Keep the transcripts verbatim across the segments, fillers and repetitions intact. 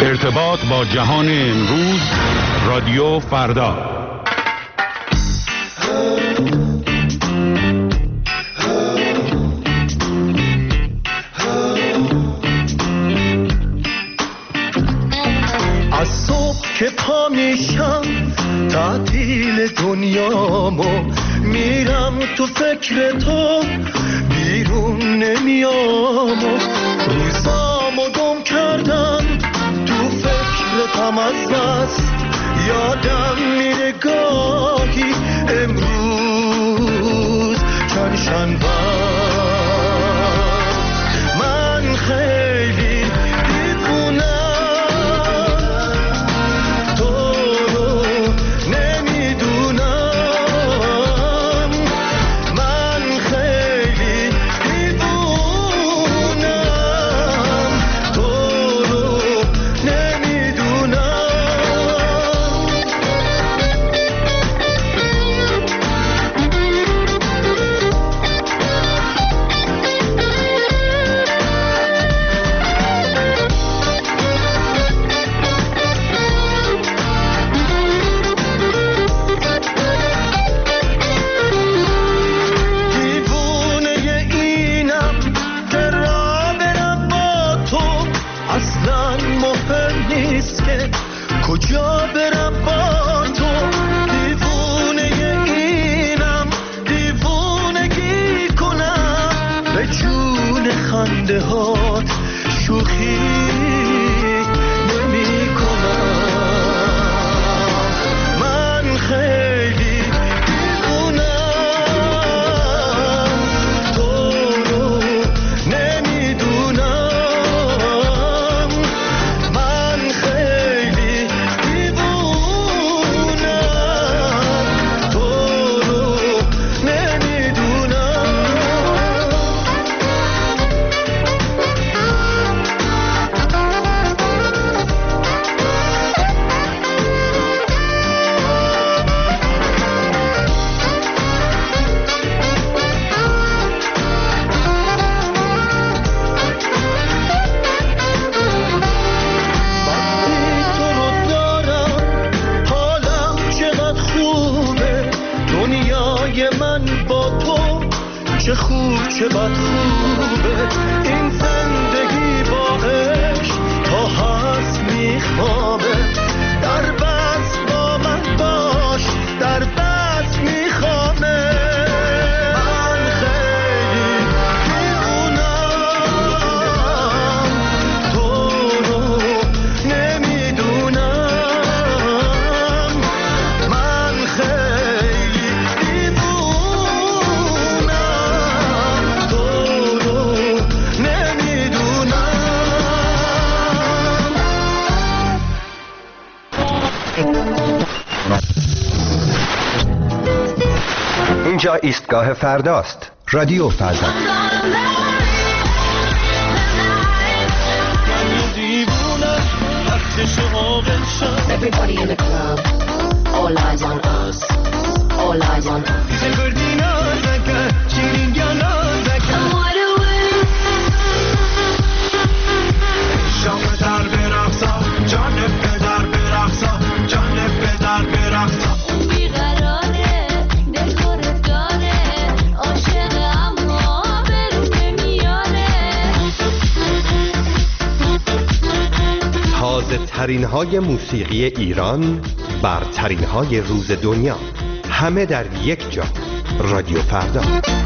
ارتباط با جهان امروز، رادیو فردا. از صبح که پا میشم تعطیل دنیامو، میرم تو فکر تو بیرون نمیام، روزامو گم کردم تو فکرتم، از بس یادم میره گاهی امروز چند شنبه من خیلی کجا برم با تو، دیوونه اینم دیوونگی کنم، به جون خنده هات شوخی نمی کنم، من خیلی دیوونم، تو رو نمیدونم، من خیلی چه خوب چه بد خوبه این زندگی، با عشق تا هست میخوابه، در بس با من باش، در بس میخوابه، من خیلی دیوونم، تو رو نمیدونم، من خیلی اینجا ایستگاه فرداست، رادیو فردا. Everybody in the club, all eyes on us, all eyes on us. تازه ترین های موسیقی ایران، برترین های روز دنیا، همه در یک جا، رادیو فردا.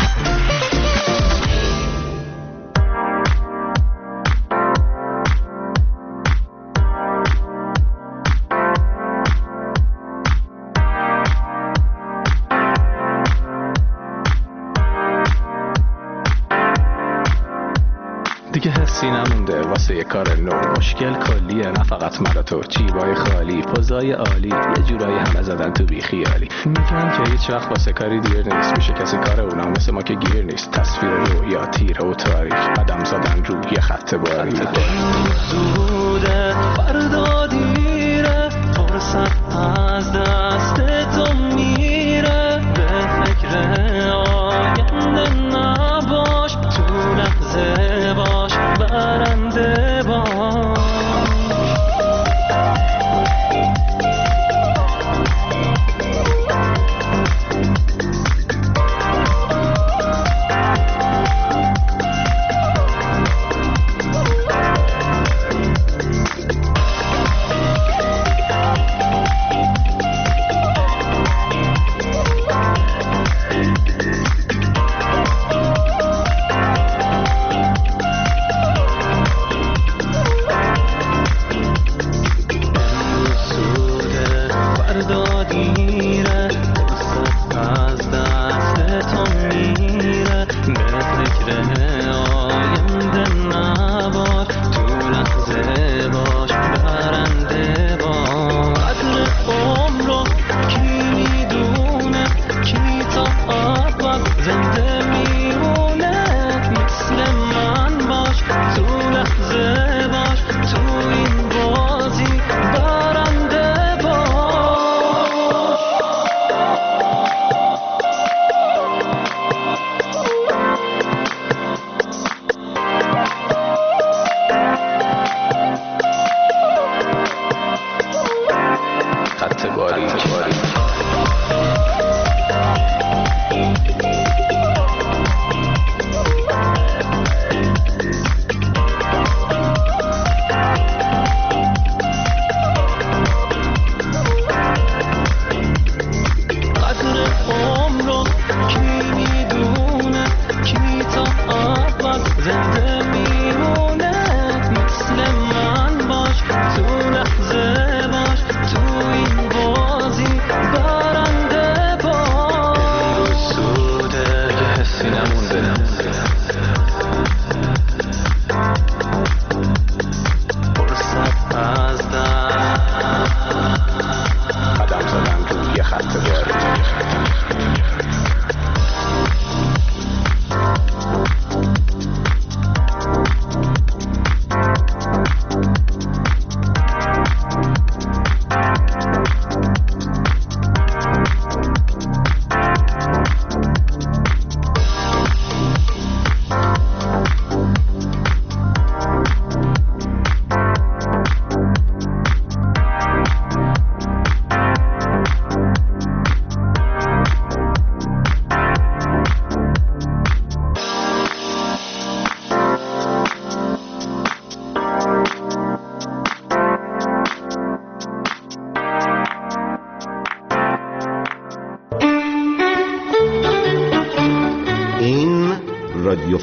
دیگه حسی نمونده واسه یه کار نو، مشکل کلیه نه فقط من و تو، جیبای خالی، پوزای عالی، یه جورایی همه زدن تو بی خیالی، میگن که هیچ وقت واسه کاری دیر نیست، میشه کسی کار اونا مثل ما که گیر نیست، تصویر رویا تیره و تاریک، قدم زدن رو یه خط باری، زوده فردا دیره، فرصت از دست تو میره، به فکر آینده نباش، تو لحظه باش برنده باش.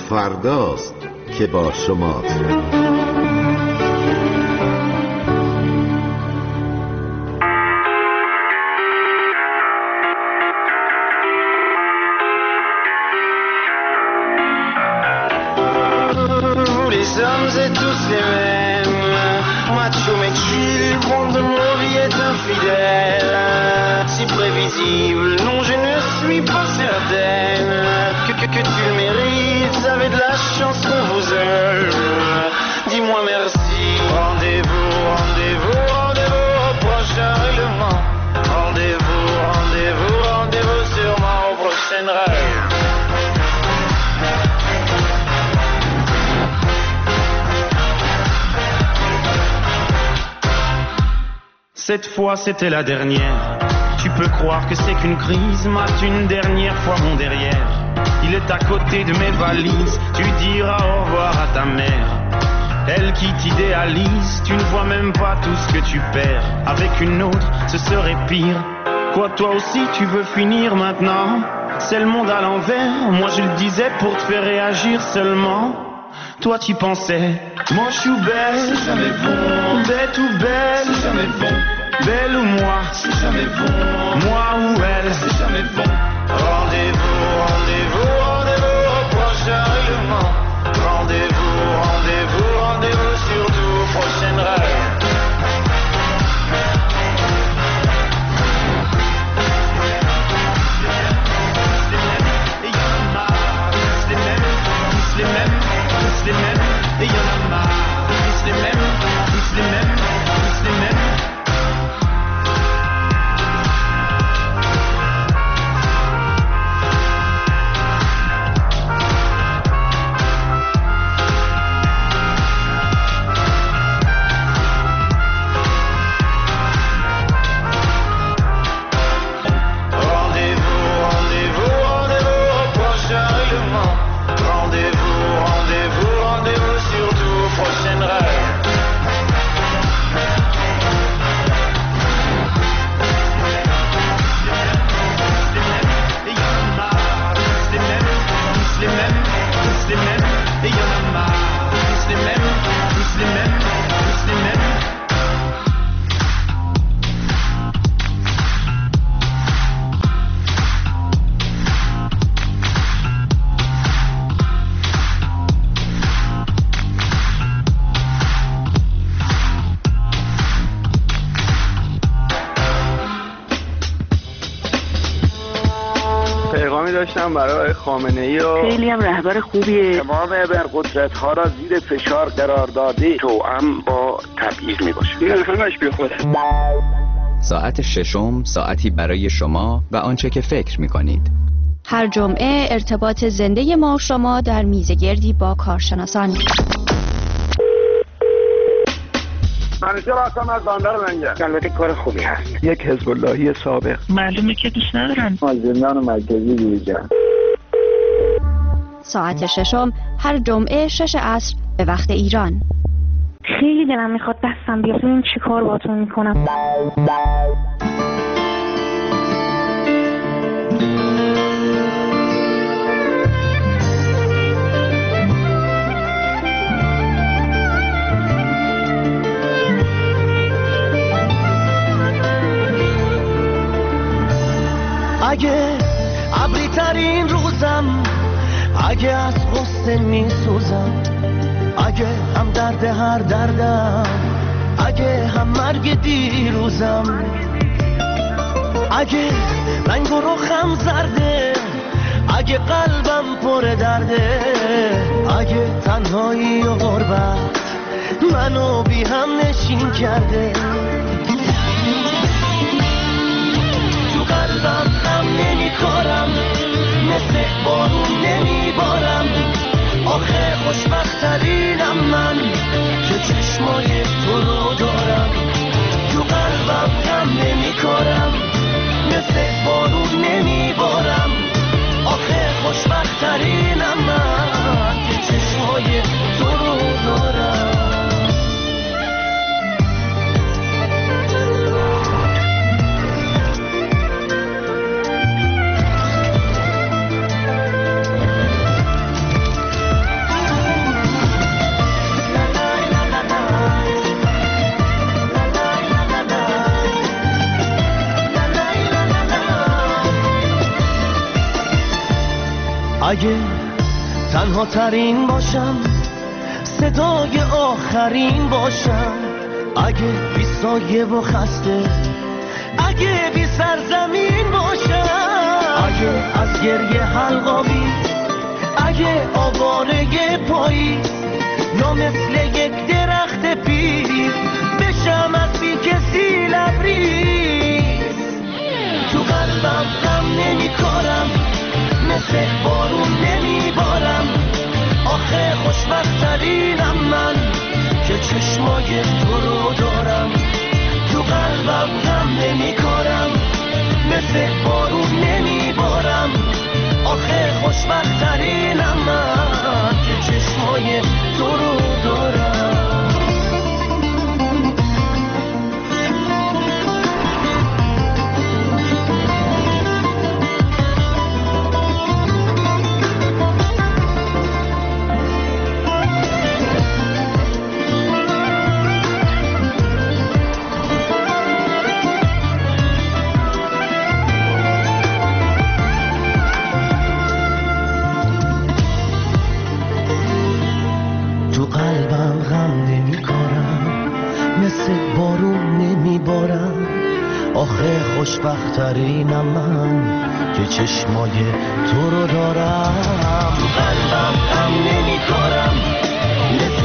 فرداست که با شماست. Les hommes et tous les mêmes, macho m'exile, bon de mon vie est infidèle, si prévisible, non je ne suis pas certaine que, que, que tu le mérites, vous avez de la chance qu'on vous aime, dis-moi merci, rendez-vous, rendez-vous, rendez-vous au prochain règlement, rendez-vous, rendez-vous, rendez-vous sûrement au prochain rêve. Cette fois c'était la dernière. Tu peux croire que c'est qu'une crise, mate une dernière fois mon derrière. Il est à côté de mes valises, tu diras au revoir à ta mère. Elle qui t'idéalise, tu ne vois même pas tout ce que tu perds. Avec une autre, ce serait pire. Quoi, toi aussi tu veux finir maintenant? C'est le monde à l'envers, moi je le disais pour te faire réagir seulement. Toi tu pensais, moche ou belle, c'est jamais bon. Bête ou belle, c'est jamais bon. Belle ou moi, c'est jamais bon. Moi ou elle, c'est jamais bon. Rendez-vous, rendez-vous, rendez-vous au prochain règlement. Rendez-vous, rendez-vous, rendez-vous surtout au prochain rêve. Les mêmes, tous les mêmes, et y'en a marre. Tous les mêmes, tous les mêmes, tous les mêmes. داشتم برای خامنه‌ای و خیلی هم رهبر خوبیه. تمام ابرقدرت‌ها را زیر فشار قرار داده توأم با تبعیض میباشه. این همش بیخوده. ساعت ششم، ساعتی برای شما و آنچه که فکر می‌کنید. هر جمعه ارتباط زنده ما و شما در میزگردی با کارشناسان. منیجر هستم از بندر لنگر. البته کار خوبی هست. یک حزب اللهی سابق. معلومه که دوست ندارن. از زندان مرکزی دیگه. ساعت ششم هر جمعه شش عصر به وقت ایران. خیلی دلم میخواد دستم بیاد ببینم چی کار باهاتون میکنم. اگه ابری ترین روزم، اگه از غصه می سوزم، اگه هم درد هر دردم، اگه هم مرگ دیروزم، اگه رنگ و رخم زرده، اگه قلبم پر درده، اگه تنهایی و غربت منو بی هم نشین کرده، قلبم غم نمی کارم، مثل بارون نمی بارم، آخه خوشبخترینم من که چشمای تو رو دارم. تو قلبم غم نمی کارم، مثل بارون نمی بارم، آخه خوشبخترینم من که چشمای تو رو دارم. اگه تنها ترین باشم، صدای آخرین باشم، اگه بی سایه و خسته، اگه بی سرزمین باشم، اگه از گریه حلقاوی، اگه آواره پاییز، یا مثل یک درخت پیر بشم از بی کسی لبریز. تو قلبم غم نمی کارم، مثل بارون نمی بارم، آخه خوشبخت ترینم من که چشمای تو رو دارم. تو قلبم غم نمی کارم، مثل بارون نمی بارم، آخه خوشبخت ترینم من که چشمای تو رو دارم. آخه خوشبخترینم من که چشمای تو رو دارم. تو قلبم غم نمی کارم، مثل